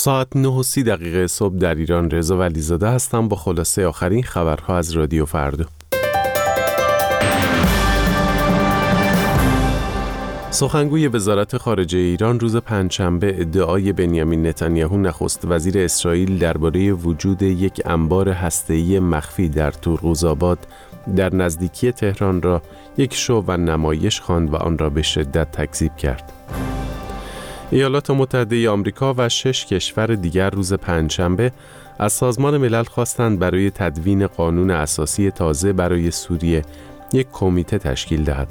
ساعت 9:30 صبح در ایران. رضا ولیزاده هستم با خلاصه آخرین خبرها از رادیو فردا. سخنگوی وزارت خارجه ایران روز پنجشنبه ادعای بنیامین نتانیاهو نخست وزیر اسرائیل درباره وجود یک انبار هسته‌ای مخفی در تورغوزآباد در نزدیکی تهران را یک شو و نمایش خواند و آن را به شدت تکذیب کرد. ایالات متحده آمریکا و 6 کشور دیگر روز پنجشنبه از سازمان ملل خواستند برای تدوین قانون اساسی تازه برای سوریه یک کمیته تشکیل دهد.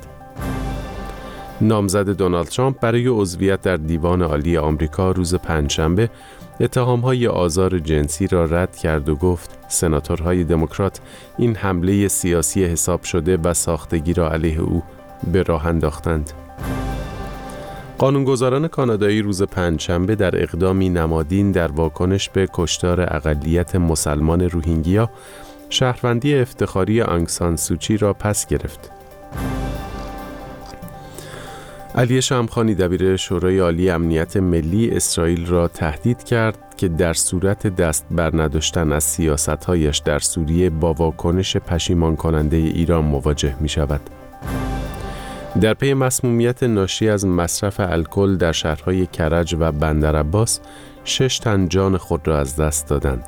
نامزد دونالد ترامپ برای عضویت در دیوان عالی آمریکا روز پنجشنبه اتهام‌های آزار جنسی را رد کرد و گفت سناتورهای دموکرات این حمله سیاسی حساب شده و ساختگی را علیه او به راه انداختند. قانونگذاران کانادایی روز پنجشنبه در اقدامی نمادین در واکنش به کشتار اقلیت مسلمان روهینگیا شهروندی افتخاری آنگ سان سوچی را پس گرفت. علی شمخانی دبیر شورای عالی امنیت ملی اسرائیل را تهدید کرد که در صورت دست بر نداشتن از سیاست‌هایش در سوریه با واکنش پشیمان کننده ایران مواجه می شود. در پی مسمومیت ناشی از مصرف الکل در شهرهای کرج و بندرعباس 6 تن جان خود را از دست دادند.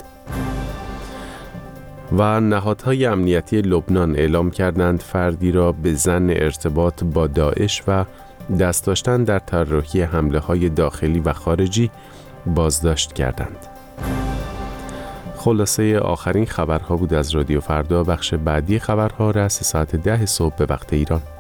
و نهادهای امنیتی لبنان اعلام کردند فردی را به ظن ارتباط با داعش و دست داشتن در طراحی حمله‌های داخلی و خارجی بازداشت کردند. خلاصه آخرین خبرها بود از رادیو فردا. بخش بعدی خبرها رأس ساعت 10 صبح به وقت ایران.